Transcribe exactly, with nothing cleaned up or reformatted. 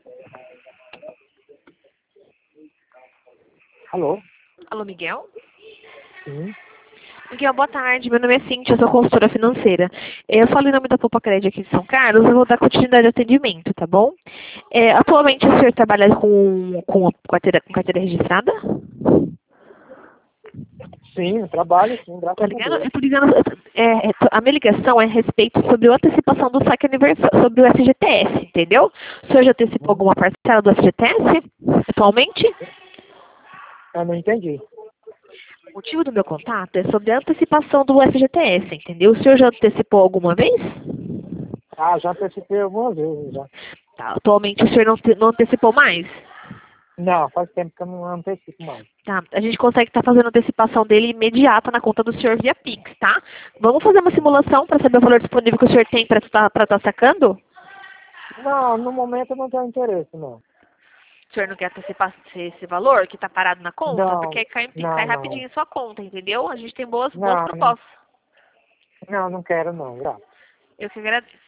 Alô? Alô, Miguel? Sim. Miguel, boa tarde. Meu nome é Cíntia, eu sou consultora financeira. Eu falo em nome da Poupa Crédito aqui de São Carlos, eu vou dar continuidade ao atendimento, tá bom? É, atualmente o senhor trabalha com, com, carteira, com carteira registrada? Sim, eu trabalho, sim, graças Tá a ligado? Deus. Eu tô ligando, é, é, a minha ligação é a respeito sobre a antecipação do saque aniversário, sobre o F G T S, entendeu? O senhor já antecipou Hum, alguma parcela do F G T S atualmente? Eu não entendi. O motivo do meu contato é sobre a antecipação do F G T S, entendeu? O senhor já antecipou alguma vez? Ah, já antecipei algumas vezes já. Tá, atualmente o senhor não, te- não antecipou mais? Não, faz tempo que eu não antecipo mais. Tá, a gente consegue estar fazendo a antecipação dele imediata na conta do senhor via Pix, tá? Vamos fazer uma simulação para saber o valor disponível que o senhor tem para estar sacando? Não, no momento eu não tenho interesse, não. O senhor não quer antecipar esse, esse valor que está parado na conta? Porque Não, aí cai, cai não, não. rapidinho em sua conta, entendeu? A gente tem boas, boas Não, não, propostas. não, não quero não, graças. Eu que agradeço.